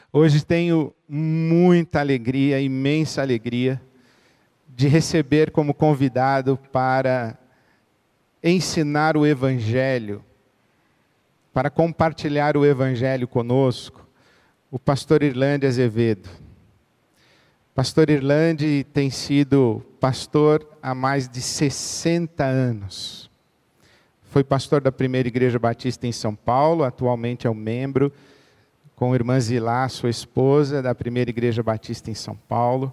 Hoje tenho muita alegria, imensa alegria, de receber como convidado para ensinar o Evangelho, para compartilhar o Evangelho conosco, o pastor Irlande Azevedo. Pastor Irlande tem sido pastor há mais de 60 anos. Foi pastor da Primeira Igreja Batista em São Paulo, atualmente é um membro, com a irmã Zilá, sua esposa, da Primeira Igreja Batista em São Paulo.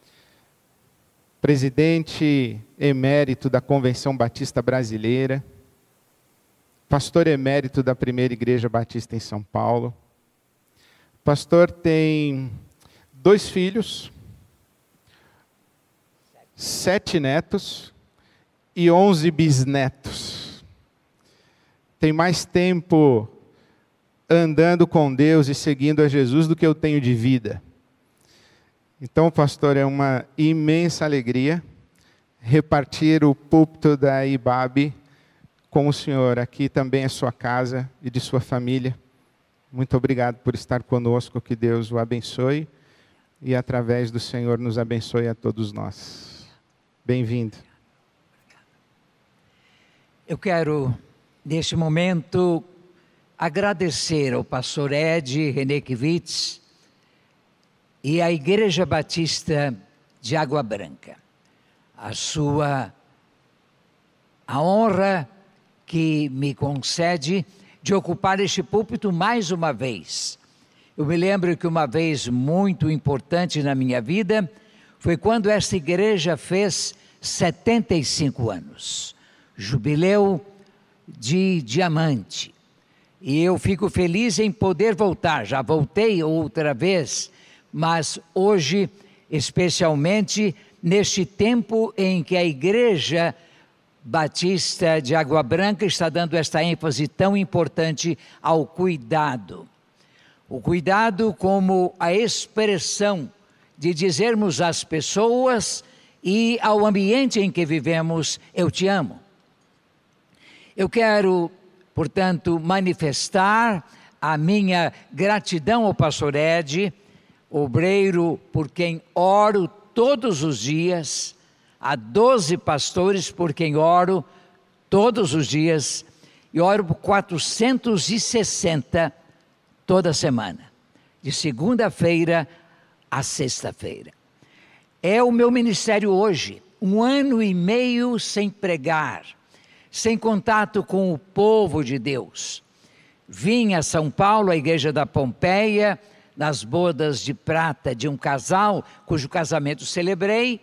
Presidente emérito da Convenção Batista Brasileira. Pastor emérito da Primeira Igreja Batista em São Paulo. Pastor tem 2 filhos, 7 netos e 11 bisnetos. Tem mais tempo andando com Deus e seguindo a Jesus do que eu tenho de vida. Então, pastor, é uma imensa alegria repartir o púlpito da IBAB com o senhor. Aqui também é sua casa e de sua família. Muito obrigado por estar conosco, que Deus o abençoe e através do Senhor nos abençoe a todos nós. Bem-vindo. Eu quero, neste momento, agradecer ao pastor Ed Renekiewicz e à Igreja Batista de Água Branca. A honra que me concede de ocupar este púlpito mais uma vez. Eu me lembro que uma vez muito importante na minha vida foi quando esta igreja fez 75 anos, jubileu de diamante. E eu fico feliz em poder voltar, já voltei outra vez, mas hoje, especialmente neste tempo em que a Igreja Batista de Água Branca está dando esta ênfase tão importante ao cuidado. O cuidado como a expressão de dizermos às pessoas e ao ambiente em que vivemos, eu te amo. Eu quero, portanto, manifestar a minha gratidão ao pastor Ed, obreiro por quem oro todos os dias, há 12 pastores por quem oro todos os dias, e oro por 460 toda semana, de segunda-feira a sexta-feira. É o meu ministério hoje, 1 ano e meio sem pregar, sem contato com o povo de Deus. Vim a São Paulo, à igreja da Pompeia, nas bodas de prata de um casal, cujo casamento celebrei,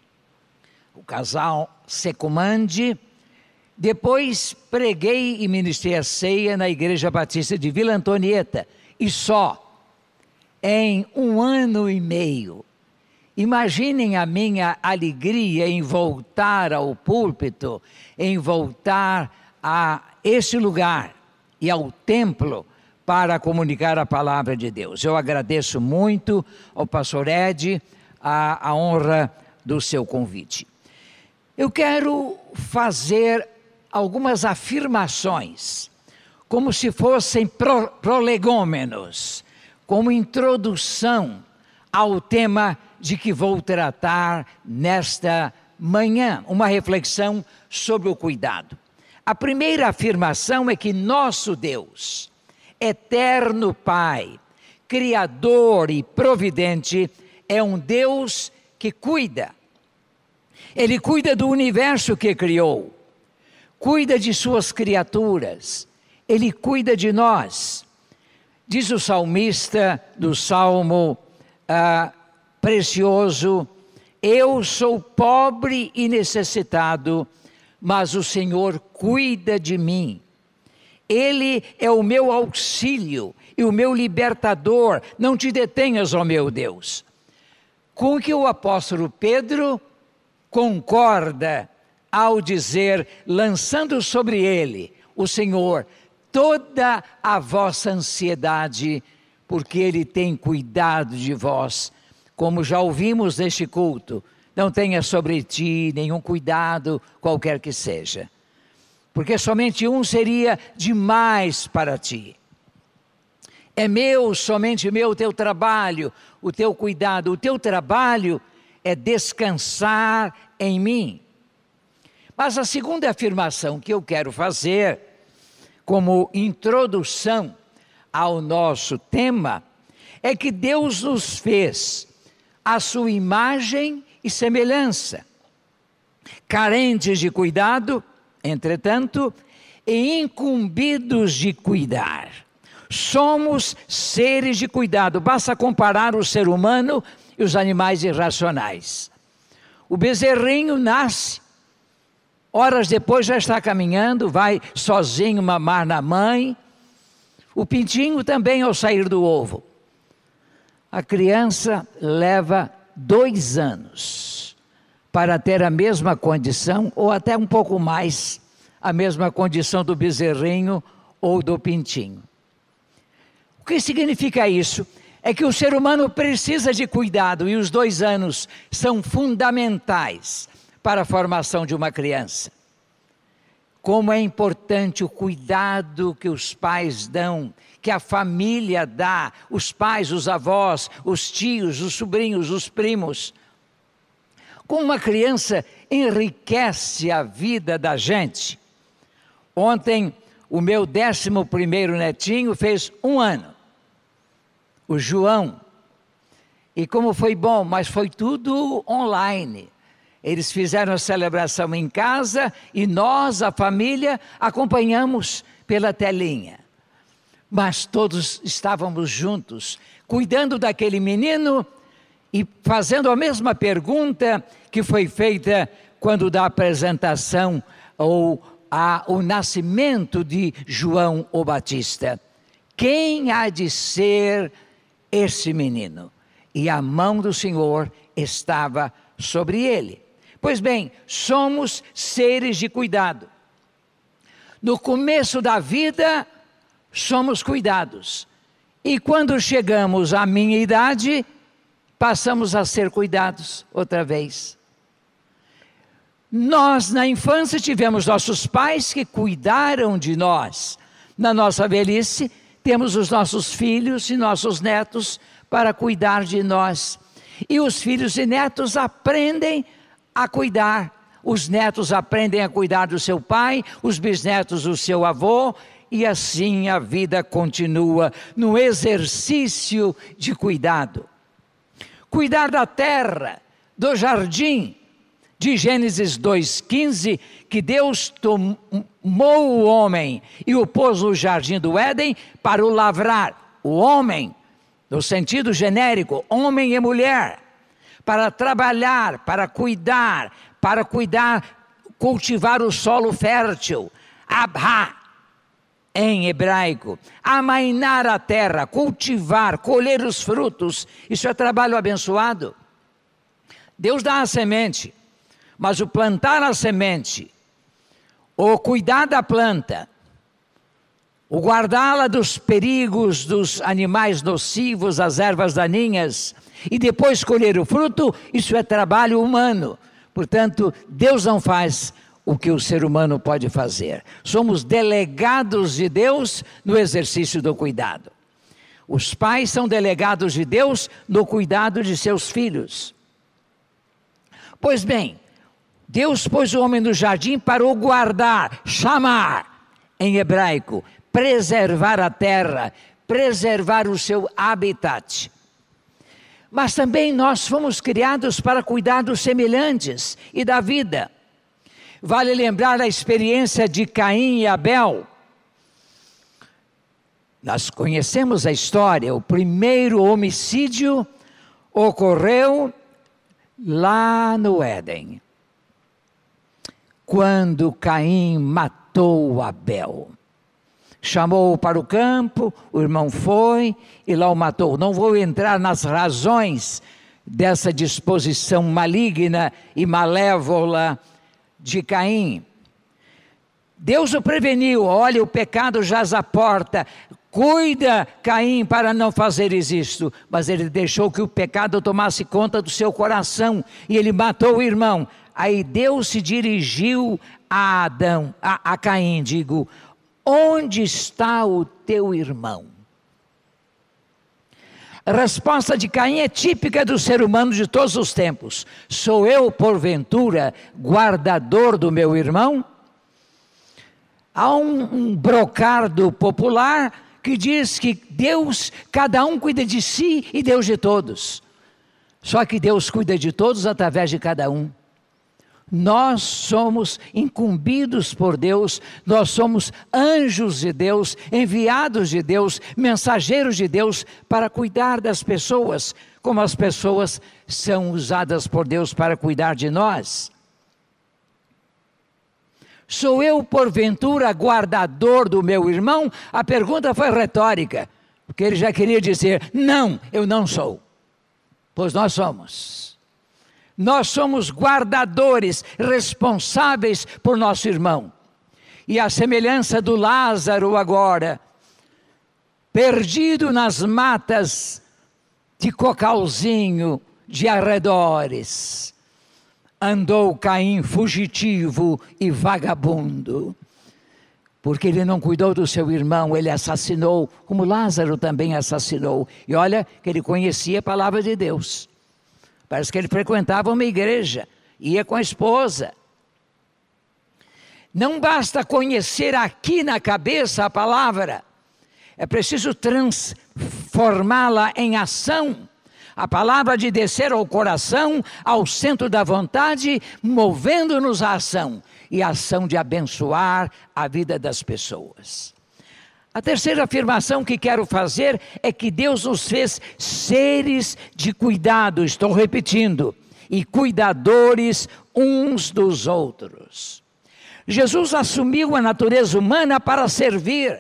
o casal Secumandi. Depois preguei e ministrei a ceia na Igreja Batista de Vila Antonieta, e só em 1 ano e meio. Imaginem a minha alegria em voltar ao púlpito, em voltar a esse lugar e ao templo para comunicar a palavra de Deus. Eu agradeço muito ao pastor Ed a honra do seu convite. Eu quero fazer algumas afirmações, como se fossem prolegômenos, como introdução ao tema de que vou tratar nesta manhã, uma reflexão sobre o cuidado. A primeira afirmação é que nosso Deus, eterno Pai, Criador e Providente, é um Deus que cuida. Ele cuida do universo que criou, cuida de suas criaturas, Ele cuida de nós. Diz o salmista do Salmo precioso: eu sou pobre e necessitado, mas o Senhor cuida de mim. Ele é o meu auxílio e o meu libertador, não te detenhas, ó meu Deus. Com que o apóstolo Pedro concorda ao dizer, lançando sobre ele, o Senhor, toda a vossa ansiedade, porque Ele tem cuidado de vós. Como já ouvimos neste culto, não tenha sobre ti nenhum cuidado, qualquer que seja, porque somente um seria demais para ti. É meu, somente meu, o teu trabalho, o teu cuidado. O teu trabalho é descansar em mim. Mas a segunda afirmação que eu quero fazer, como introdução ao nosso tema, é que Deus nos fez à sua imagem e semelhança, carentes de cuidado, entretanto, e incumbidos de cuidar. Somos seres de cuidado, basta comparar o ser humano e os animais irracionais. O bezerrinho nasce, horas depois já está caminhando, vai sozinho mamar na mãe. O pintinho também ao sair do ovo. A criança leva 2 anos para ter a mesma condição, ou até um pouco mais, a mesma condição do bezerrinho ou do pintinho. O que significa isso? É que o ser humano precisa de cuidado e os 2 anos são fundamentais para a formação de uma criança. Como é importante o cuidado que os pais dão, que a família dá, os pais, os avós, os tios, os sobrinhos, os primos. Como uma criança enriquece a vida da gente. Ontem, o meu 11º netinho fez 1 ano. O João. E como foi bom, mas foi tudo online. Eles fizeram a celebração em casa e nós, a família, acompanhamos pela telinha. Mas todos estávamos juntos, cuidando daquele menino e fazendo a mesma pergunta que foi feita quando da apresentação ou o nascimento de João o Batista. Quem há de ser esse menino? E a mão do Senhor estava sobre ele. Pois bem, somos seres de cuidado. No começo da vida, somos cuidados. E quando chegamos à minha idade, passamos a ser cuidados outra vez. Nós, na infância, tivemos nossos pais que cuidaram de nós. Na nossa velhice, temos os nossos filhos e nossos netos para cuidar de nós. E os filhos e netos aprendem a cuidar. Os netos aprendem a cuidar do seu pai, os bisnetos do seu avô, e assim a vida continua no exercício de cuidado. Cuidar da terra, do jardim, de Gênesis 2,15, que Deus tomou o homem e o pôs no jardim do Éden para o lavrar. O homem, no sentido genérico, homem e mulher, para trabalhar, para cuidar, cultivar o solo fértil, abha, em hebraico, amainar a terra, cultivar, colher os frutos, isso é trabalho abençoado. Deus dá a semente, mas o plantar a semente, o cuidar da planta, o guardá-la dos perigos dos animais nocivos, das ervas daninhas, e depois colher o fruto, isso é trabalho humano. Portanto, Deus não faz o que o ser humano pode fazer. Somos delegados de Deus no exercício do cuidado. Os pais são delegados de Deus no cuidado de seus filhos. Pois bem, Deus pôs o homem no jardim para o guardar, chamar, em hebraico, preservar a terra, preservar o seu habitat. Mas também nós fomos criados para cuidar dos semelhantes e da vida. Vale lembrar a experiência de Caim e Abel. Nós conhecemos a história, o primeiro homicídio ocorreu lá no Éden, quando Caim matou Abel. Chamou-o para o campo, o irmão foi e lá o matou. Não vou entrar nas razões dessa disposição maligna e malévola de Caim. Deus o preveniu, olha, o pecado jaz à porta, cuida, Caim, para não fazeres isto. Mas ele deixou que o pecado tomasse conta do seu coração e ele matou o irmão. Aí Deus se dirigiu a Caim, onde está o teu irmão? A resposta de Caim é típica do ser humano de todos os tempos. Sou eu, porventura, guardador do meu irmão? Há um brocardo popular que diz que Deus, cada um cuida de si e Deus de todos. Só que Deus cuida de todos através de cada um. Nós somos incumbidos por Deus, nós somos anjos de Deus, enviados de Deus, mensageiros de Deus para cuidar das pessoas, como as pessoas são usadas por Deus para cuidar de nós. Sou eu, porventura, guardador do meu irmão? A pergunta foi retórica, porque ele já queria dizer, não, eu não sou. Pois nós somos. Nós somos guardadores, responsáveis por nosso irmão. E a semelhança do Lázaro agora, perdido nas matas de cocalzinho, de arredores, andou Caim fugitivo e vagabundo, porque ele não cuidou do seu irmão, ele assassinou, como Lázaro também assassinou. E olha que ele conhecia a palavra de Deus. Parece que ele frequentava uma igreja, ia com a esposa. Não basta conhecer aqui na cabeça a palavra, é preciso transformá-la em ação. A palavra de descer ao coração, ao centro da vontade, movendo-nos à ação. E a ação de abençoar a vida das pessoas. A terceira afirmação que quero fazer é que Deus nos fez seres de cuidado, estou repetindo, e cuidadores uns dos outros. Jesus assumiu a natureza humana para servir.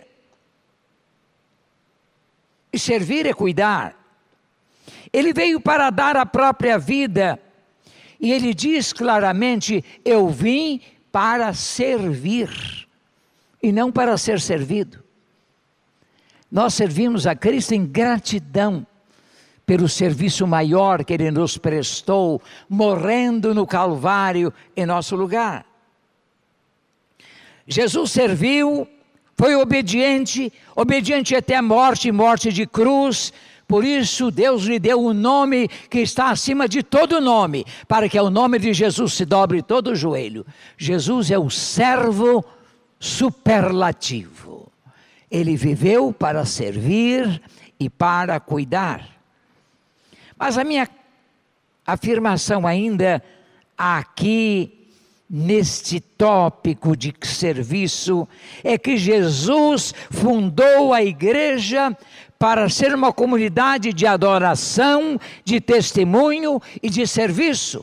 E servir é cuidar. Ele veio para dar a própria vida. E ele diz claramente, eu vim para servir, e não para ser servido. Nós servimos a Cristo em gratidão pelo serviço maior que Ele nos prestou, morrendo no Calvário em nosso lugar. Jesus serviu, foi obediente até a morte, morte de cruz. Por isso Deus lhe deu um nome que está acima de todo nome, para que ao nome de Jesus se dobre todo o joelho. Jesus é o servo superlativo. Ele viveu para servir e para cuidar. Mas a minha afirmação ainda aqui, neste tópico de serviço, é que Jesus fundou a igreja para ser uma comunidade de adoração, de testemunho e de serviço.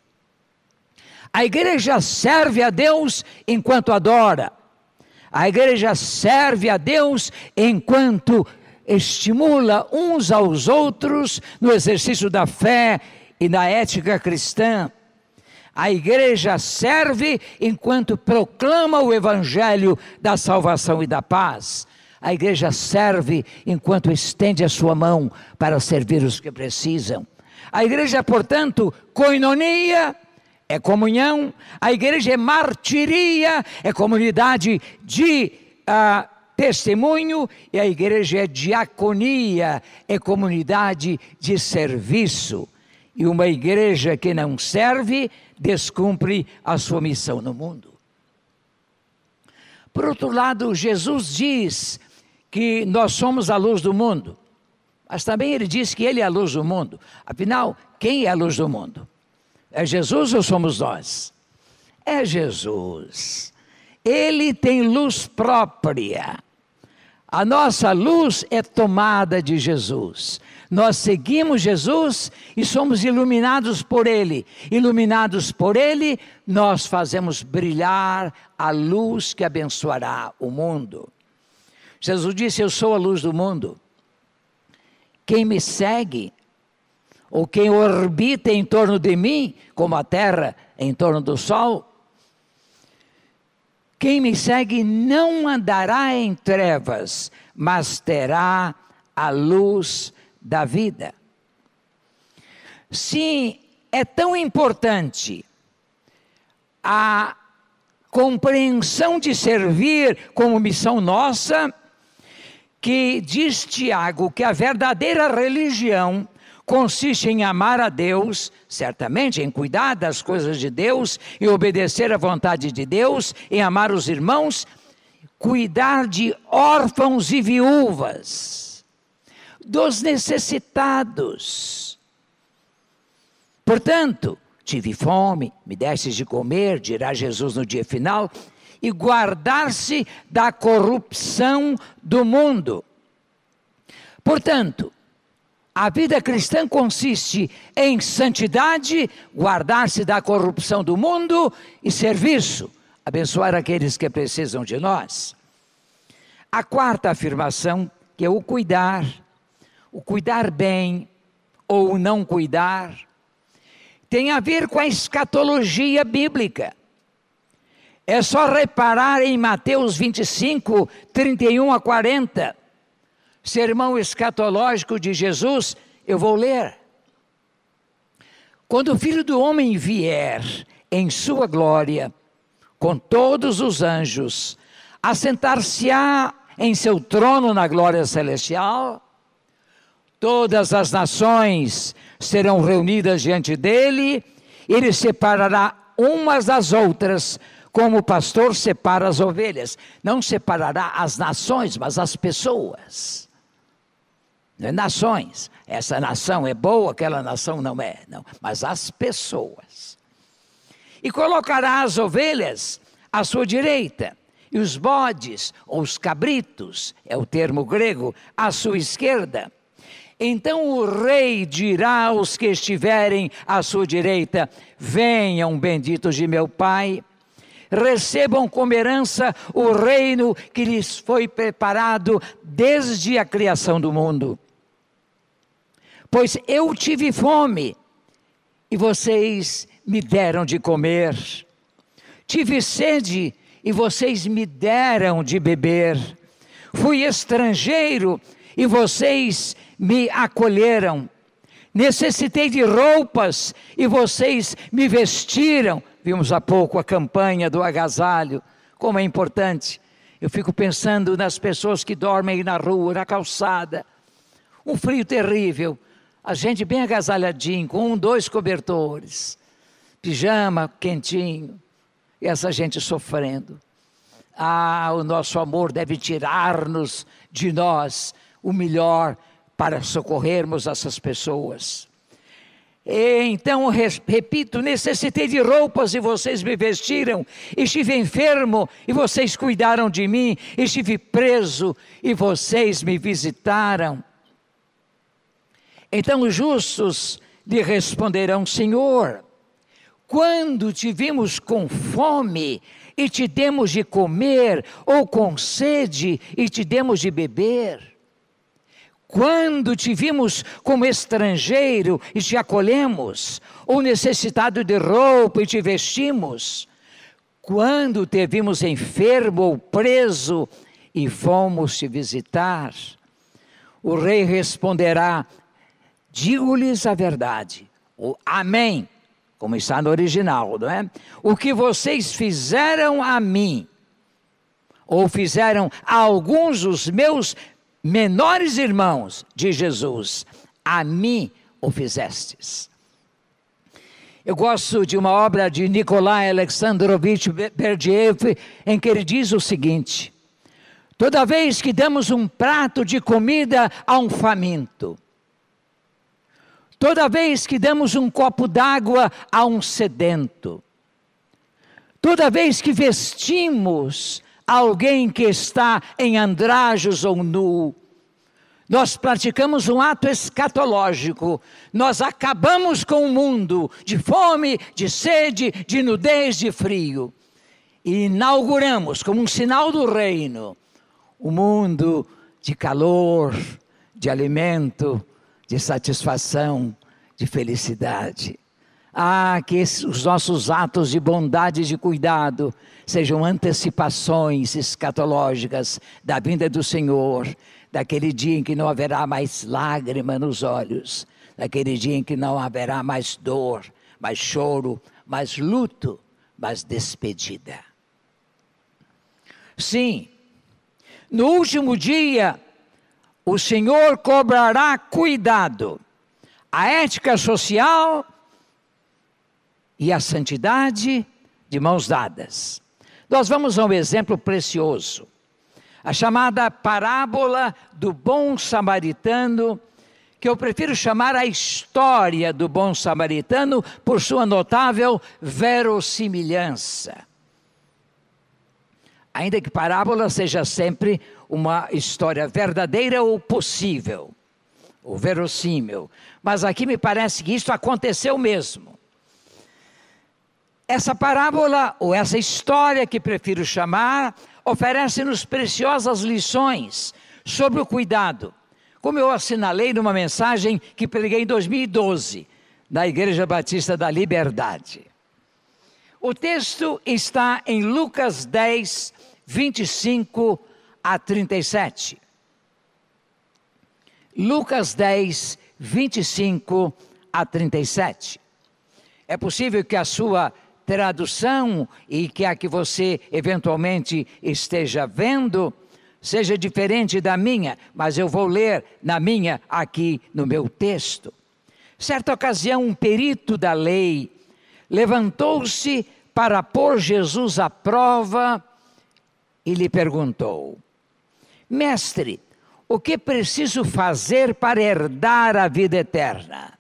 A igreja serve a Deus enquanto adora. A igreja serve a Deus enquanto estimula uns aos outros no exercício da fé e na ética cristã. A igreja serve enquanto proclama o evangelho da salvação e da paz. A igreja serve enquanto estende a sua mão para servir os que precisam. A igreja, portanto, koinonia, é comunhão. A igreja é martiria, é comunidade de testemunho. E a igreja é diaconia, é comunidade de serviço. E uma igreja que não serve, descumpre a sua missão no mundo. Por outro lado, Jesus diz que nós somos a luz do mundo. Mas também ele diz que ele é a luz do mundo. Afinal, quem é a luz do mundo? É Jesus ou somos nós? É Jesus. Ele tem luz própria. A nossa luz é tomada de Jesus. Nós seguimos Jesus e somos iluminados por Ele. Iluminados por Ele, nós fazemos brilhar a luz que abençoará o mundo. Jesus disse, eu sou a luz do mundo. Quem me segue, ou quem orbita em torno de mim, como a terra em torno do sol, quem me segue não andará em trevas, mas terá a luz da vida. Sim, é tão importante a compreensão de servir como missão nossa, que diz Tiago que a verdadeira religião consiste em amar a Deus, certamente em cuidar das coisas de Deus e obedecer à vontade de Deus, em amar os irmãos, cuidar de órfãos e viúvas, dos necessitados. Portanto, tive fome, me destes de comer, dirá Jesus no dia final, e guardar-se da corrupção do mundo. Portanto, a vida cristã consiste em santidade, guardar-se da corrupção do mundo e serviço, abençoar aqueles que precisam de nós. A quarta afirmação, que é o cuidar bem ou não cuidar, tem a ver com a escatologia bíblica. É só reparar em Mateus 25, 31 a 40, sermão escatológico de Jesus, eu vou ler. Quando o Filho do Homem vier em sua glória, com todos os anjos, assentar-se-á em seu trono na glória celestial, todas as nações serão reunidas diante dele, ele separará umas das outras, como o pastor separa as ovelhas. Não separará as nações, mas as pessoas. Não é nações. Essa nação é boa, aquela nação não é. Não, mas as pessoas. E colocará as ovelhas à sua direita, e os bodes, ou os cabritos, é o termo grego, à sua esquerda. Então o rei dirá aos que estiverem à sua direita: venham, benditos de meu Pai, recebam como herança o reino que lhes foi preparado desde a criação do mundo. Pois eu tive fome, e vocês me deram de comer. Tive sede, e vocês me deram de beber. Fui estrangeiro, e vocês me acolheram. Necessitei de roupas, e vocês me vestiram. Vimos há pouco a campanha do agasalho, como é importante. Eu fico pensando nas pessoas que dormem na rua, na calçada. Um frio terrível, a gente bem agasalhadinho, com 2 cobertores, pijama quentinho, e essa gente sofrendo. O nosso amor deve tirar-nos de nós o melhor para socorrermos essas pessoas. Então, repito, necessitei de roupas e vocês me vestiram, estive enfermo e vocês cuidaram de mim, estive preso e vocês me visitaram. Então os justos lhe responderão: Senhor, quando te vimos com fome e te demos de comer, ou com sede e te demos de beber? Quando te vimos como estrangeiro e te acolhemos, ou necessitado de roupa e te vestimos? Quando te vimos enfermo ou preso e fomos te visitar? O rei responderá: digo-lhes a verdade, o amém, como está no original, não é? O que vocês fizeram a mim, ou fizeram a alguns dos meus menores irmãos de Jesus, a mim o fizestes. Eu gosto de uma obra de Nikolai Alexandrovich Berdyaev, em que ele diz o seguinte: toda vez que damos um prato de comida a um faminto, toda vez que damos um copo d'água a um sedento, toda vez que vestimos alguém que está em andrajos ou nu, nós praticamos um ato escatológico. Nós acabamos com o mundo de fome, de sede, de nudez, de frio. E inauguramos, como um sinal do reino, um mundo de calor, de alimento, de satisfação, de felicidade. Que os nossos atos de bondade e de cuidado sejam antecipações escatológicas da vinda do Senhor, daquele dia em que não haverá mais lágrima nos olhos, daquele dia em que não haverá mais dor, mais choro, mais luto, mais despedida. Sim, no último dia, o Senhor cobrará cuidado. A ética social e a santidade de mãos dadas. Nós vamos a um exemplo precioso. A chamada parábola do bom samaritano, que eu prefiro chamar a história do bom samaritano por sua notável verossimilhança. Ainda que parábola seja sempre uma história verdadeira ou possível, ou verossímil. Mas aqui me parece que isso aconteceu mesmo. Essa parábola, ou essa história que prefiro chamar, oferece-nos preciosas lições sobre o cuidado. Como eu assinalei numa mensagem que preguei em 2012, na Igreja Batista da Liberdade. O texto está em Lucas 10, 25 a 37. Lucas 10, 25 a 37. É possível que a sua tradução e que a que você eventualmente esteja vendo seja diferente da minha, mas eu vou ler na minha aqui no meu texto. Certa ocasião, um perito da lei levantou-se para pôr Jesus à prova e lhe perguntou: Mestre, o que preciso fazer para herdar a vida eterna?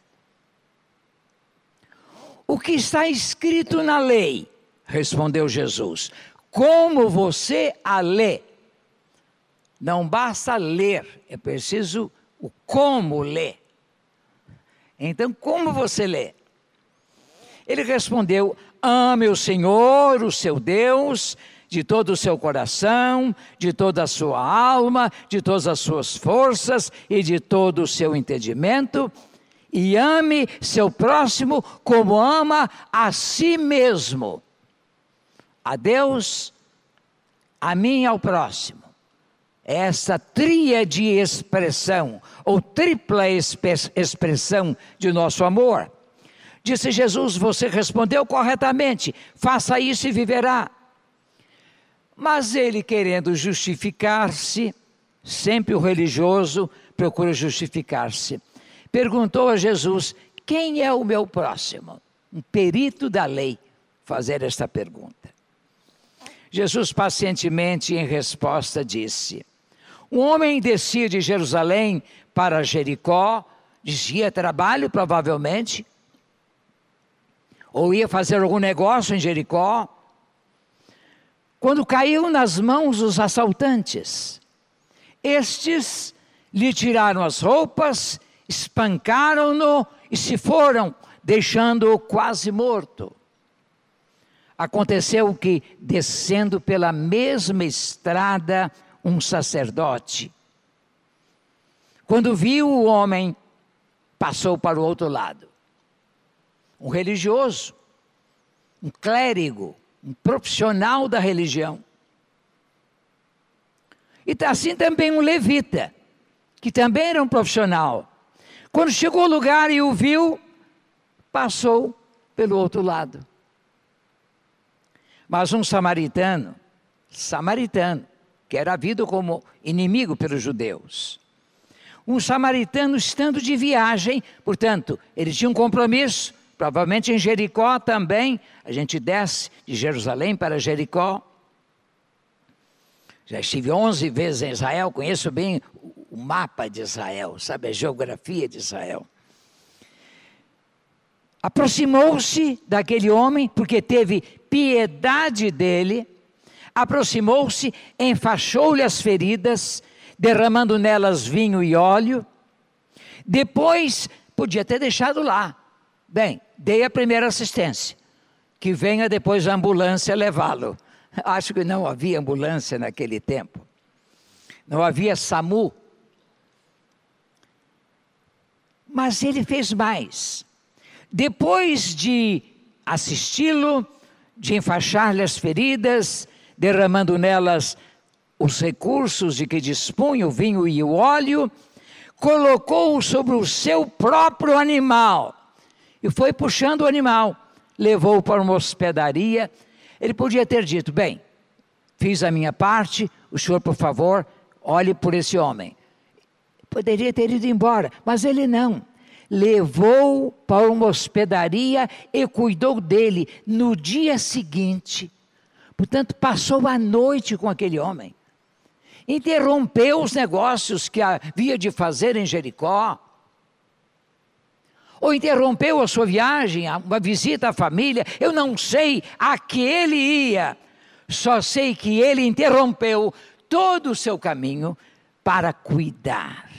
O que está escrito na lei? Respondeu Jesus. Como você a lê? Não basta ler, é preciso o como ler. Então, como você lê? Ele respondeu: ame o Senhor, o seu Deus, de todo o seu coração, de toda a sua alma, de todas as suas forças e de todo o seu entendimento, e ame seu próximo como ama a si mesmo. A Deus, a mim e ao próximo. Essa tríade expressão, ou tripla expressão de nosso amor. Disse Jesus: você respondeu corretamente, faça isso e viverá. Mas ele, querendo justificar-se, sempre o religioso procura justificar-se, perguntou a Jesus: quem é o meu próximo? Um perito da lei fazer esta pergunta. Jesus pacientemente em resposta disse: um homem descia de Jerusalém para Jericó, dizia trabalho provavelmente, ou ia fazer algum negócio em Jericó, quando caiu nas mãos dos assaltantes. Estes lhe tiraram as roupas, espancaram-no e se foram, deixando-o quase morto. Aconteceu que, descendo pela mesma estrada, um sacerdote, quando viu o homem, passou para o outro lado. Um religioso, um clérigo, um profissional da religião. E assim também um levita, que também era um profissional. Quando chegou ao lugar e o viu, passou pelo outro lado. Mas um samaritano, que era visto como inimigo pelos judeus. Um samaritano estando de viagem, portanto, ele tinha um compromisso, provavelmente em Jericó também, a gente desce de Jerusalém para Jericó. Já estive 11 vezes em Israel, conheço bem o mapa de Israel, sabe, a geografia de Israel. Aproximou-se daquele homem, porque teve piedade dele, aproximou-se, enfaixou-lhe as feridas, derramando nelas vinho e óleo. Depois, podia ter deixado lá. Bem, dei a primeira assistência, que venha depois a ambulância levá-lo. Acho que não havia ambulância naquele tempo. Não havia SAMU. Mas ele fez mais. Depois de assisti-lo, de enfaixar-lhe as feridas, derramando nelas os recursos de que dispunha o vinho e o óleo, colocou-o sobre o seu próprio animal e foi puxando o animal, levou-o para uma hospedaria. Ele podia ter dito: bem, fiz a minha parte, o senhor, por favor, olhe por esse homem. Poderia ter ido embora, mas ele não. Levou para uma hospedaria e cuidou dele no dia seguinte. Portanto, passou a noite com aquele homem. Interrompeu os negócios que havia de fazer em Jericó. Ou interrompeu a sua viagem, uma visita à família. Eu não sei a que ele ia. Só sei que ele interrompeu todo o seu caminho para cuidar.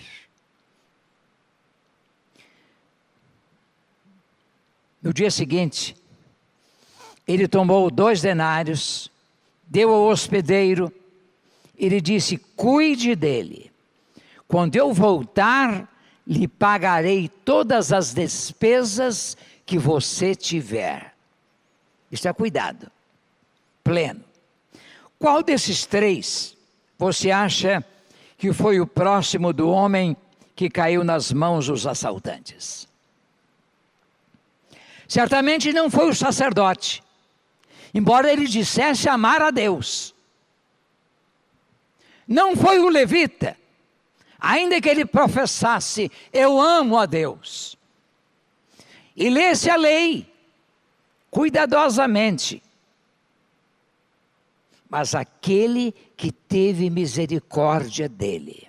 No dia seguinte, ele tomou 2 denários, deu ao hospedeiro, e lhe disse: cuide dele. Quando eu voltar, lhe pagarei todas as despesas que você tiver. Isto é cuidado pleno. Qual desses 3 você acha que foi o próximo do homem que caiu nas mãos dos assaltantes? Certamente não foi o sacerdote, embora ele dissesse amar a Deus. Não foi o levita, ainda que ele professasse: eu amo a Deus, e lesse a lei cuidadosamente. Mas aquele que teve misericórdia dele.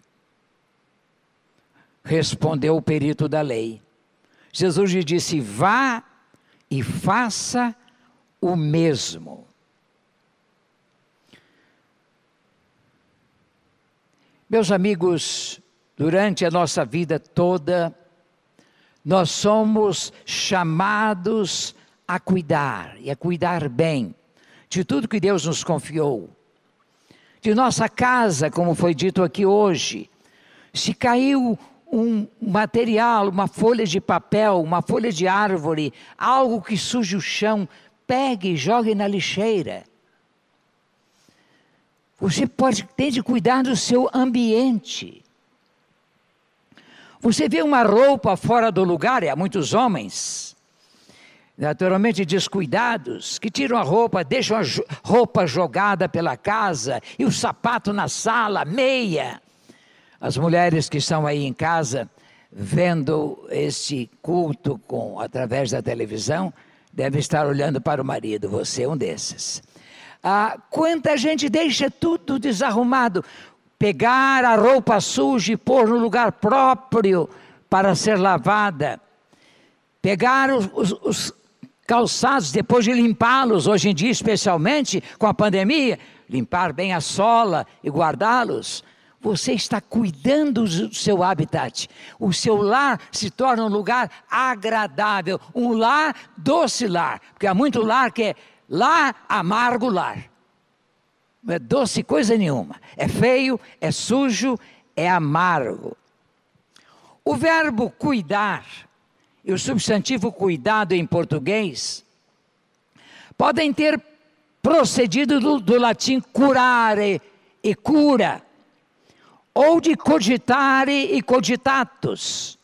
Respondeu o perito da lei. Jesus lhe disse: vá e faça o mesmo. Meus amigos, durante a nossa vida toda, nós somos chamados a cuidar, e a cuidar bem, de tudo que Deus nos confiou. De nossa casa, como foi dito aqui hoje, se caiu um material, uma folha de papel, uma folha de árvore, algo que suje o chão, pegue e jogue na lixeira. Você tem de cuidar do seu ambiente. Você vê uma roupa fora do lugar, e há muitos homens, naturalmente descuidados, que tiram a roupa, deixam a roupa jogada pela casa, e o sapato na sala, meia. As mulheres que estão aí em casa, vendo este culto através da televisão, devem estar olhando para o marido. Você é um desses. Quanta gente deixa tudo desarrumado, pegar a roupa suja e pôr no lugar próprio para ser lavada, pegar os calçados depois de limpá-los, hoje em dia especialmente com a pandemia, limpar bem a sola e guardá-los. Você está cuidando do seu habitat. O seu lar se torna um lugar agradável, um lar doce lar, porque há muito lar que é lar amargo lar. Não é doce coisa nenhuma. É feio, é sujo, é amargo. O verbo cuidar e o substantivo cuidado em português podem ter procedido do latim curare e cura, ou de cogitare e cogitatus.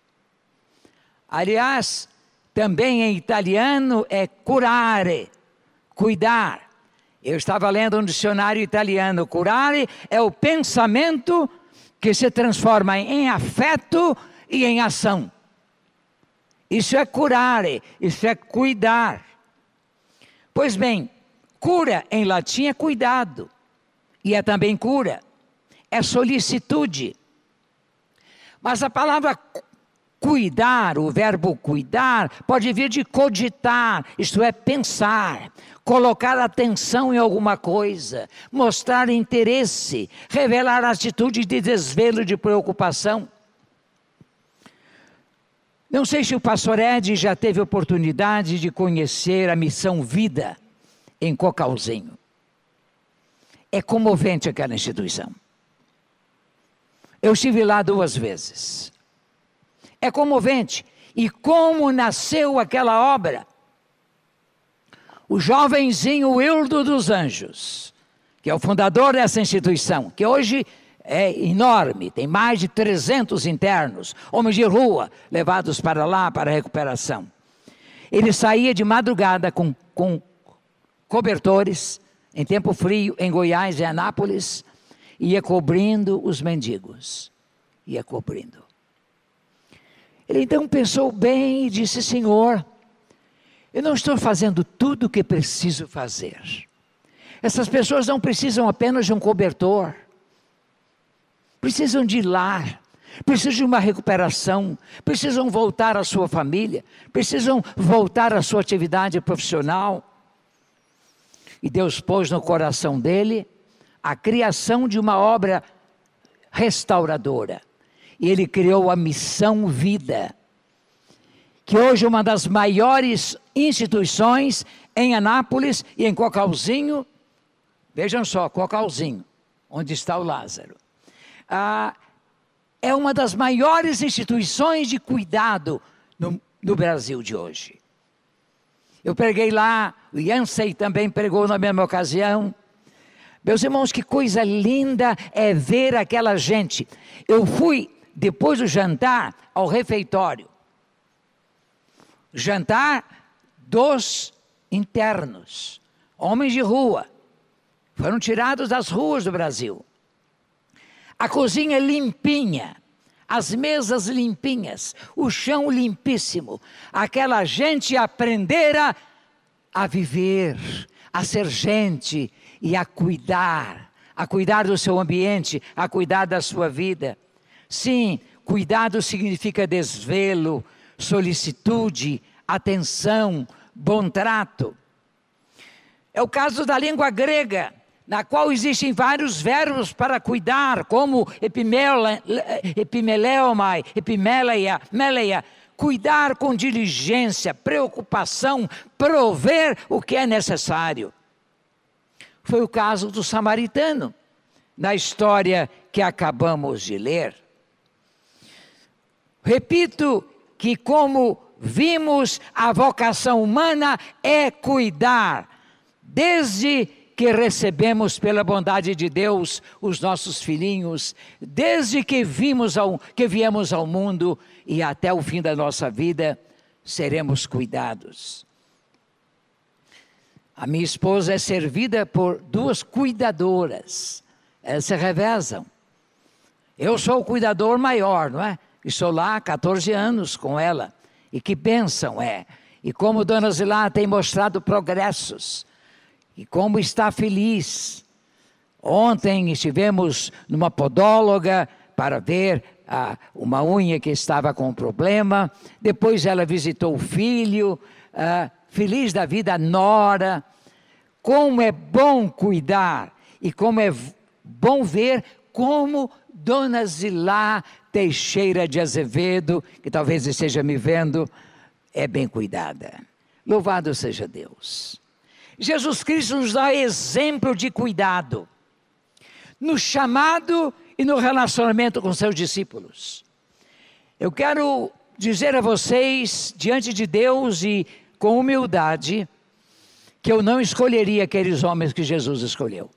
Aliás, também em italiano é curare, cuidar. Eu estava lendo um dicionário italiano. Curare é o pensamento que se transforma em afeto e em ação. Isso é curare, isso é cuidar. Pois bem, cura em latim é cuidado, e é também cura. É solicitude. Mas a palavra cuidar, o verbo cuidar, pode vir de cogitar, isto é, pensar, colocar atenção em alguma coisa, mostrar interesse, revelar atitude de desvelo, de preocupação. Não sei se o pastor Ed já teve oportunidade de conhecer a Missão Vida em Cocalzinho. É comovente aquela instituição. Eu estive lá 2 vezes. É comovente. E como nasceu aquela obra? O jovenzinho Wildo dos Anjos, que é o fundador dessa instituição, que hoje é enorme, tem mais de 300 internos, homens de rua, levados para lá para recuperação. Ele saía de madrugada com cobertores, em tempo frio, em Goiás e Anápolis, ia cobrindo os mendigos. ia cobrindo. Ele então pensou bem e disse: Senhor, eu não estou fazendo tudo o que preciso fazer. Essas pessoas não precisam apenas de um cobertor, precisam de lar, precisam de uma recuperação, precisam voltar à sua família, precisam voltar à sua atividade profissional. E Deus pôs no coração dele a criação de uma obra restauradora. E ele criou a Missão Vida, que hoje é uma das maiores instituições em Anápolis e em Cocalzinho. Vejam só, Cocalzinho, onde está o Lázaro. É uma das maiores instituições de cuidado no Brasil de hoje. Eu preguei lá, o Yancey também pregou na mesma ocasião. Meus irmãos, que coisa linda é ver aquela gente. Eu fui, depois do jantar, ao refeitório. Jantar dos internos, homens de rua. Foram tirados das ruas do Brasil. A cozinha limpinha, as mesas limpinhas, o chão limpíssimo. Aquela gente aprendera a viver, a ser gente e a cuidar do seu ambiente, a cuidar da sua vida. Sim, cuidado significa desvelo, solicitude, atenção, bom trato. É o caso da língua grega, na qual existem vários verbos para cuidar, como epimeleomai, epimeleia, meleia, cuidar com diligência, preocupação, prover o que é necessário. Foi o caso do samaritano, na história que acabamos de ler. Repito que, como vimos, a vocação humana é cuidar, desde que recebemos pela bondade de Deus os nossos filhinhos, desde que viemos ao mundo e até o fim da nossa vida, seremos cuidados. A minha esposa é servida por 2 cuidadoras, elas se revezam. Eu sou o cuidador maior, não é? Estou lá há 14 anos com ela, e que bênção é! E como Dona Zilá tem mostrado progressos, e como está feliz. Ontem estivemos numa podóloga para ver uma unha que estava com problema. Depois ela visitou o filho, feliz da vida, a nora. Como é bom cuidar e como é bom ver como Dona Zilá Teixeira de Azevedo, que talvez esteja me vendo, é bem cuidada. Louvado seja Deus. Jesus Cristo nos dá exemplo de cuidado no chamado e no relacionamento com seus discípulos. Eu quero dizer a vocês, diante de Deus e com humildade, que eu não escolheria aqueles homens que Jesus escolheu.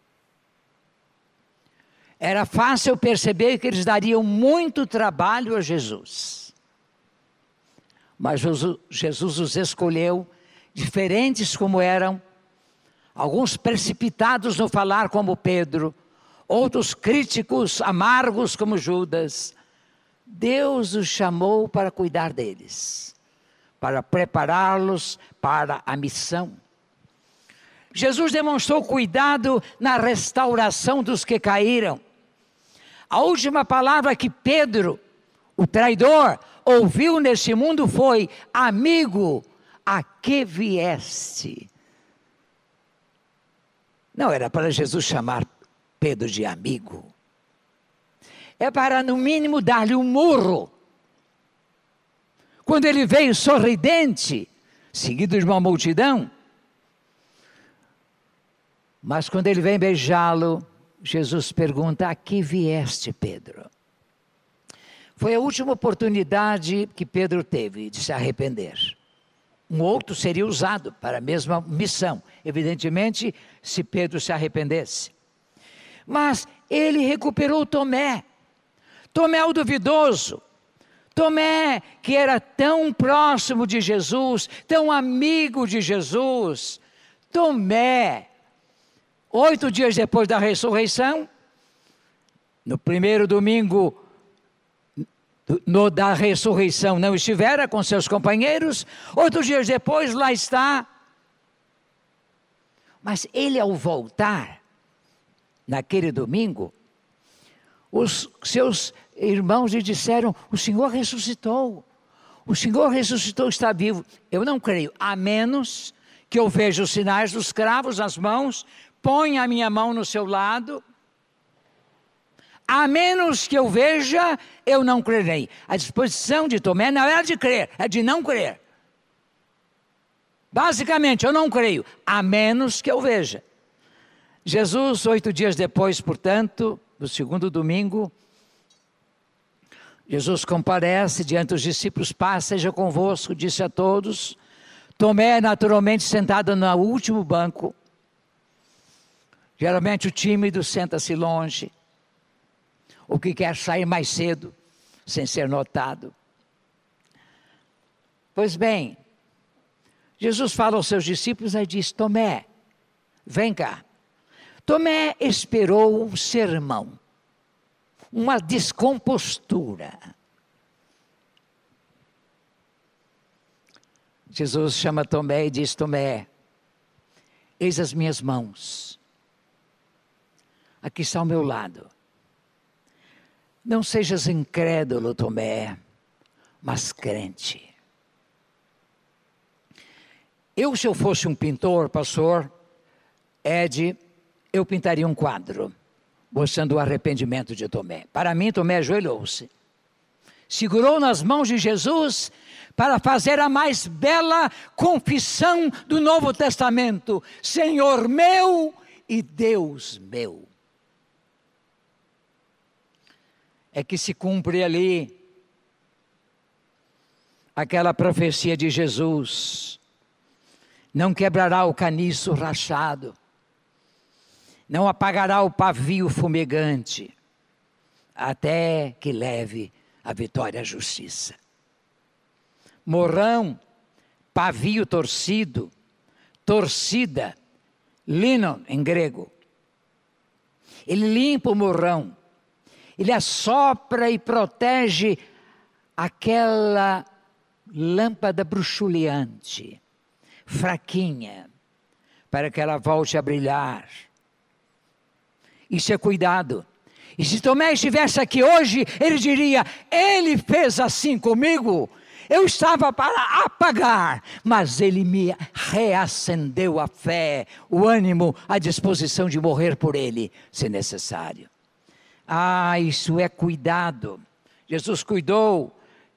Era fácil perceber que eles dariam muito trabalho a Jesus. Mas Jesus os escolheu, diferentes como eram, alguns precipitados no falar como Pedro, outros críticos, amargos como Judas. Deus os chamou para cuidar deles, para prepará-los para a missão. Jesus demonstrou cuidado na restauração dos que caíram. A última palavra que Pedro, o traidor, ouviu neste mundo foi: amigo, a que vieste? Não era para Jesus chamar Pedro de amigo. É para, no mínimo, dar-lhe um murro. Quando ele veio sorridente, seguido de uma multidão. Mas quando ele vem beijá-lo, Jesus pergunta: a que vieste, Pedro? Foi a última oportunidade que Pedro teve de se arrepender. Um outro seria usado para a mesma missão, evidentemente, se Pedro se arrependesse. Mas ele recuperou Tomé. Tomé o duvidoso. Tomé, que era tão próximo de Jesus, tão amigo de Jesus. Tomé, 8 dias depois da ressurreição, no primeiro domingo da ressurreição não estivera com seus companheiros, 8 dias depois lá está. Mas ele, ao voltar, naquele domingo, os seus irmãos lhe disseram: o Senhor ressuscitou, o Senhor ressuscitou, está vivo. Eu não creio, a menos que eu veja os sinais dos cravos nas mãos, ponha a minha mão no seu lado. A menos que eu veja, eu não crerei. A disposição de Tomé não era de crer, é de não crer. Basicamente, eu não creio, a menos que eu veja. Jesus, 8 dias depois, portanto, do segundo domingo, Jesus comparece diante dos discípulos: paz seja convosco, disse a todos. Tomé, naturalmente, sentado no último banco. Geralmente o tímido senta-se longe, o que quer sair mais cedo, sem ser notado. Pois bem, Jesus fala aos seus discípulos e diz: Tomé, vem cá. Tomé esperou um sermão, uma descompostura. Jesus chama Tomé e diz: Tomé, eis as minhas mãos, aqui está ao meu lado. Não sejas incrédulo, Tomé, mas crente. Se eu fosse um pintor, pastor Ed, eu pintaria um quadro, mostrando o arrependimento de Tomé. Para mim, Tomé ajoelhou-se, segurou nas mãos de Jesus para fazer a mais bela confissão do Novo Testamento: Senhor meu e Deus meu. É que se cumpre ali aquela profecia de Jesus: não quebrará o caniço rachado, não apagará o pavio fumegante, até que leve a vitória à justiça. Morrão, pavio torcido, torcida, lino em grego. Ele limpa o morrão, ele assopra e protege aquela lâmpada bruxuleante, fraquinha, para que ela volte a brilhar. Isso é cuidado. E se Tomé estivesse aqui hoje, ele diria: ele fez assim comigo, eu estava para apagar, mas ele me reacendeu a fé, o ânimo, a disposição de morrer por ele, se necessário. Isso é cuidado. Jesus cuidou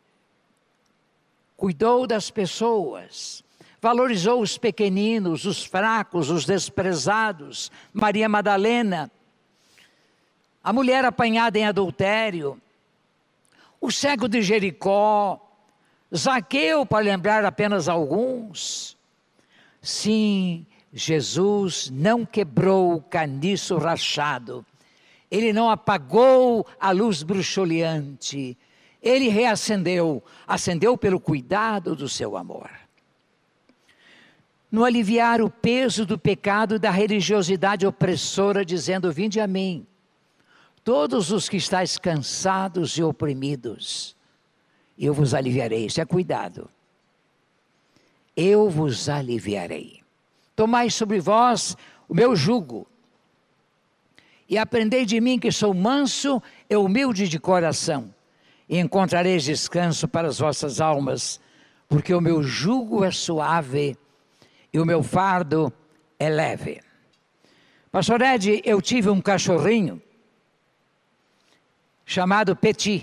das pessoas, valorizou os pequeninos, os fracos, os desprezados. Maria Madalena, a mulher apanhada em adultério, o cego de Jericó, Zaqueu, para lembrar apenas alguns. Sim, Jesus não quebrou o caniço rachado, ele não apagou a luz bruxuleante, ele reacendeu, acendeu pelo cuidado do seu amor. No aliviar o peso do pecado e da religiosidade opressora, dizendo: vinde a mim, todos os que estáis cansados e oprimidos, eu vos aliviarei. Isso é cuidado. Eu vos aliviarei. Tomai sobre vós o meu jugo, e aprendei de mim, que sou manso e humilde de coração, e encontrareis descanso para as vossas almas, porque o meu jugo é suave e o meu fardo é leve. Pastor Ed, eu tive um cachorrinho chamado Petit.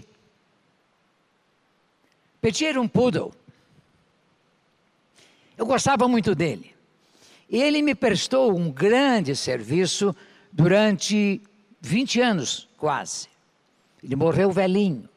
Petit era um poodle. Eu gostava muito dele. E ele me prestou um grande serviço durante 20 anos, quase. Ele morreu velhinho.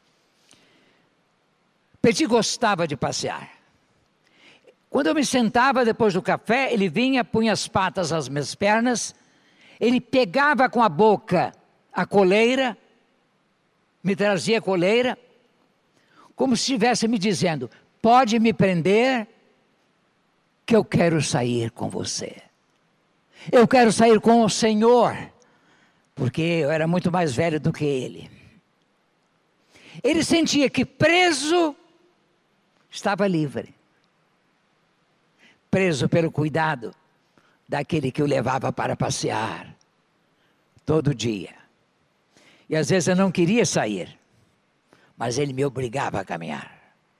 Petit gostava de passear. Quando eu me sentava depois do café, ele vinha, punha as patas às minhas pernas, ele pegava com a boca a coleira, me trazia a coleira, como se estivesse me dizendo: pode me prender, que eu quero sair com você. Eu quero sair com o Senhor, porque eu era muito mais velho do que ele. Ele sentia que preso estava livre. Preso pelo cuidado daquele que o levava para passear todo dia. E às vezes eu não queria sair, mas ele me obrigava a caminhar.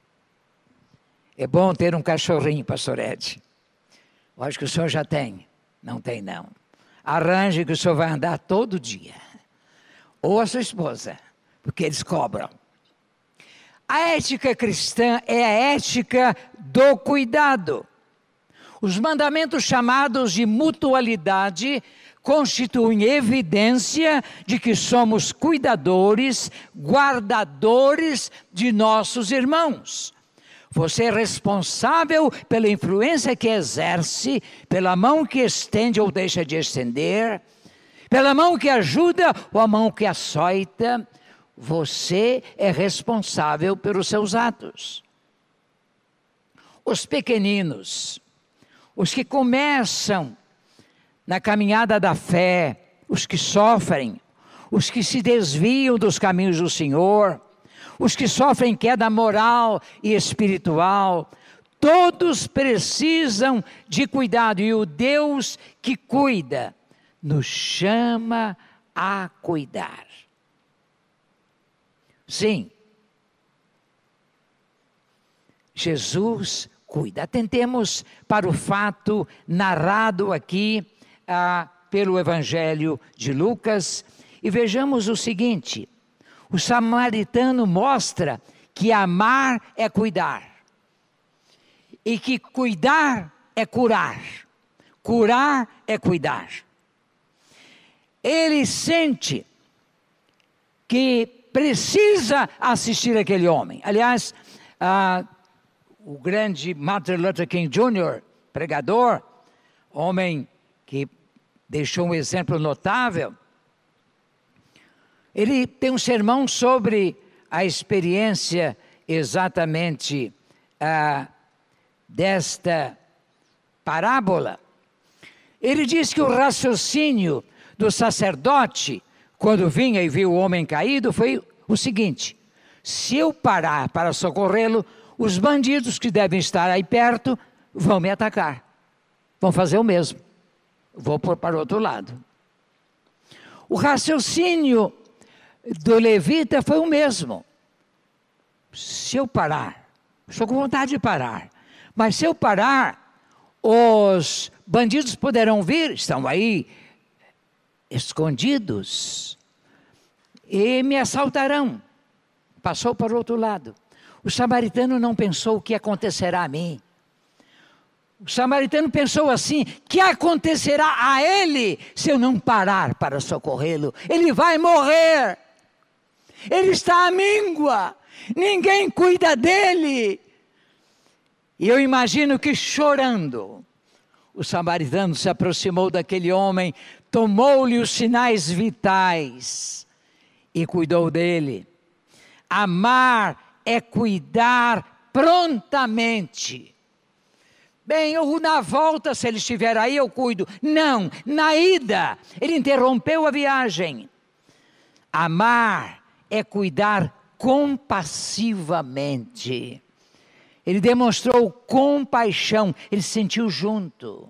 É bom ter um cachorrinho, pastor Ed. Eu acho que o senhor já tem. Não tem, não. Arranje que o senhor vai andar todo dia. Ou a sua esposa, porque eles cobram. A ética cristã é a ética do cuidado. Os mandamentos chamados de mutualidade constituem evidência de que somos cuidadores, guardadores de nossos irmãos. Você é responsável pela influência que exerce, pela mão que estende ou deixa de estender, pela mão que ajuda ou a mão que açoita. Você é responsável pelos seus atos. Os pequeninos, os que começam na caminhada da fé, os que sofrem, os que se desviam dos caminhos do Senhor, os que sofrem queda moral e espiritual, todos precisam de cuidado. E o Deus que cuida nos chama a cuidar. Sim, Jesus cuida. Atentemos para o fato narrado aqui pelo Evangelho de Lucas e vejamos o seguinte: o samaritano mostra que amar é cuidar e que cuidar é curar, curar é cuidar. Ele sente que precisa assistir aquele homem. Aliás, o grande Martin Luther King Jr., pregador, homem que deixou um exemplo notável, ele tem um sermão sobre a experiência exatamente desta parábola. Ele diz que o raciocínio do sacerdote, quando vinha e viu o homem caído, foi o seguinte: se eu parar para socorrê-lo, os bandidos que devem estar aí perto vão me atacar, vão fazer o mesmo, vou para o outro lado. O raciocínio do levita foi o mesmo. Se eu parar, estou com vontade de parar, mas se eu parar, os bandidos poderão vir, estão aí escondidos, e me assaltarão. Passou para o outro lado. O samaritano não pensou o que acontecerá a mim. O samaritano pensou assim: que acontecerá a ele se eu não parar para socorrê-lo? Ele vai morrer. Ele está à míngua. Ninguém cuida dele. E eu imagino que chorando, o samaritano se aproximou daquele homem, tomou-lhe os sinais vitais e cuidou dele. Amar é cuidar prontamente. Bem, eu na volta, se ele estiver aí, eu cuido. Não, na ida, ele interrompeu a viagem. Amar é cuidar compassivamente. Ele demonstrou compaixão, ele se sentiu junto.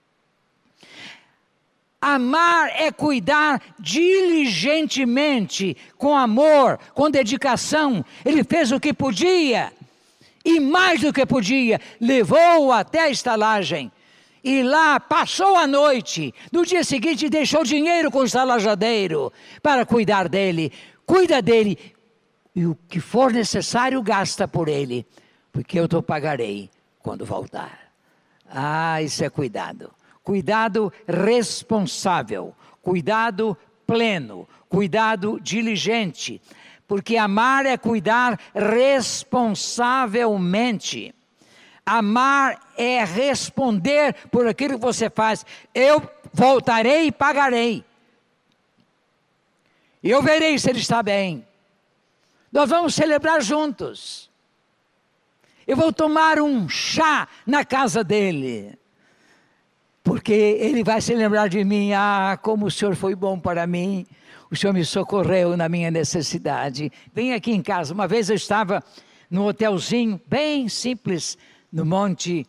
Amar é cuidar diligentemente, com amor, com dedicação. Ele fez o que podia, e mais do que podia, levou-o até a estalagem. E lá passou a noite. No dia seguinte deixou dinheiro com o estalajadeiro para cuidar dele. Cuida dele, e o que for necessário gasta por ele, porque eu te pagarei quando voltar. Isso é cuidado. Cuidado responsável, cuidado pleno, cuidado diligente, porque amar é cuidar responsavelmente. Amar é responder por aquilo que você faz. Eu voltarei e pagarei. Eu verei se ele está bem. Nós vamos celebrar juntos. Eu vou tomar um chá na casa dele, porque ele vai se lembrar de mim. Como o Senhor foi bom para mim. O Senhor me socorreu na minha necessidade. Vem aqui em casa. Uma vez eu estava num hotelzinho bem simples, no Monte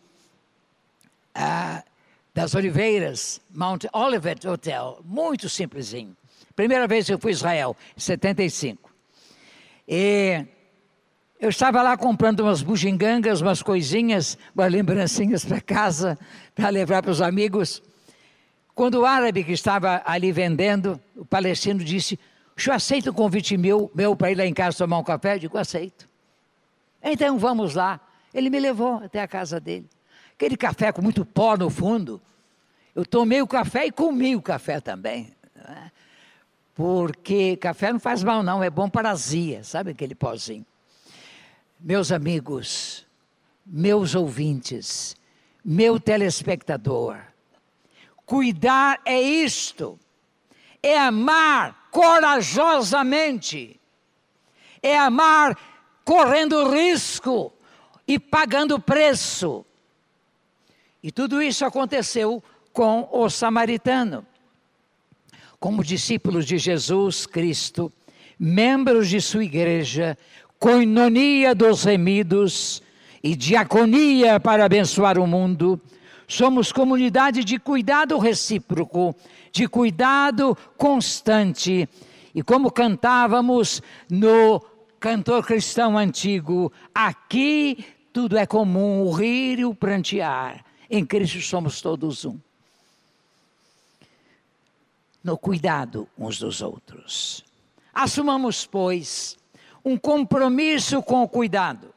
das Oliveiras, Mount Olivet Hotel, muito simplesinho. Primeira vez que eu fui a Israel, em 75. E eu estava lá comprando umas bugigangas, umas coisinhas, umas lembrancinhas para casa, para levar para os amigos. Quando o árabe que estava ali vendendo, o palestino disse: o senhor aceita um convite meu para ir lá em casa tomar um café? Eu digo: aceito. Então vamos lá. Ele me levou até a casa dele. Aquele café com muito pó no fundo. Eu tomei o café e comi o café também. Né? Porque café não faz mal não, é bom para a azia, sabe aquele pozinho. Meus amigos, meus ouvintes, meu telespectador, cuidar é isto, é amar corajosamente, é amar correndo risco e pagando preço. E tudo isso aconteceu com o samaritano. Como discípulos de Jesus Cristo, membros de sua igreja, coinonia dos remidos e diaconia para abençoar o mundo, somos comunidade de cuidado recíproco, de cuidado constante. E como cantávamos no cantor cristão antigo, aqui tudo é comum, o rir e o prantear. Em Cristo somos todos um. No cuidado uns dos outros. Assumamos, pois, um compromisso com o cuidado.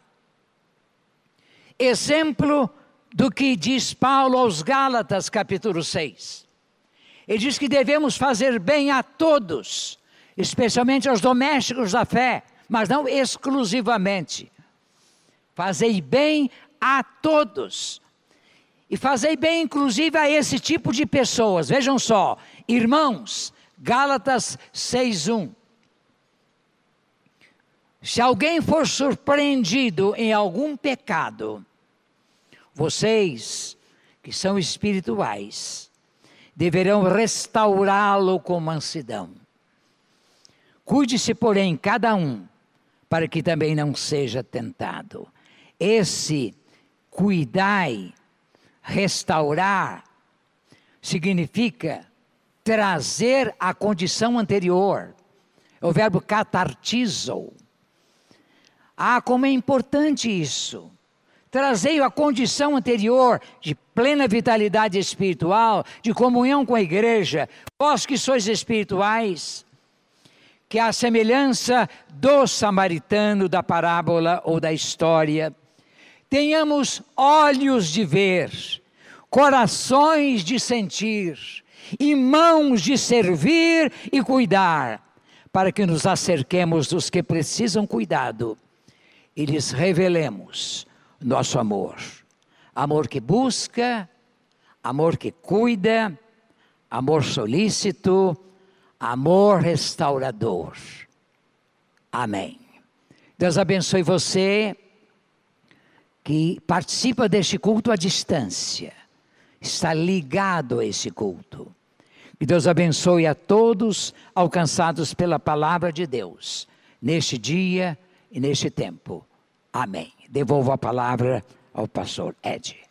Exemplo do que diz Paulo aos Gálatas, capítulo 6. Ele diz que devemos fazer bem a todos, especialmente aos domésticos da fé, mas não exclusivamente. Fazei bem a todos. E fazei bem, inclusive, a esse tipo de pessoas. Vejam só, irmãos, Gálatas 6:1. Se alguém for surpreendido em algum pecado, vocês, que são espirituais, deverão restaurá-lo com mansidão. Cuide-se, porém, cada um, para que também não seja tentado. Esse cuidai, restaurar, significa trazer a condição anterior. É o verbo catartizo. Como é importante isso. Trazei a condição anterior de plena vitalidade espiritual, de comunhão com a igreja. Vós que sois espirituais, que a semelhança do samaritano da parábola ou da história, tenhamos olhos de ver, corações de sentir, e mãos de servir e cuidar, para que nos acerquemos dos que precisam cuidado e lhes revelemos nosso amor. Amor que busca, amor que cuida, amor solícito, amor restaurador. Amém. Deus abençoe você que participa deste culto à distância, está ligado a esse culto. Que Deus abençoe a todos alcançados pela palavra de Deus, neste dia e neste tempo. Amém. Devolvo a palavra ao pastor Ed.